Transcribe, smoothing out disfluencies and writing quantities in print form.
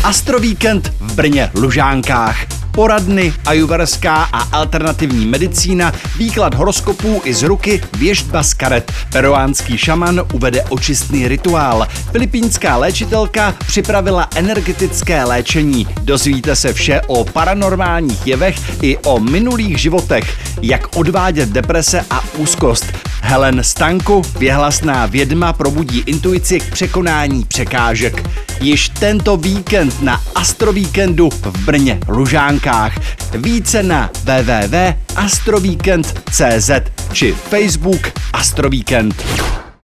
Astrovíkend v Brně Lužánkách. Poradny, ajurvedská a alternativní medicína, výklad horoskopů i z ruky, věštba z karet. Peruánský šaman uvede očistný rituál. Filipínská léčitelka připravila energetické léčení. Dozvíte se vše o paranormálních jevech i o minulých životech. Jak odvádět deprese a úzkost. Helen Stanku, věhlasná vědma, probudí intuici k překonání překážek. Již tento víkend na Astrovíkendu v Brně Lužánkách. Více na www.astrovíkend.cz či Facebook Astrovíkend.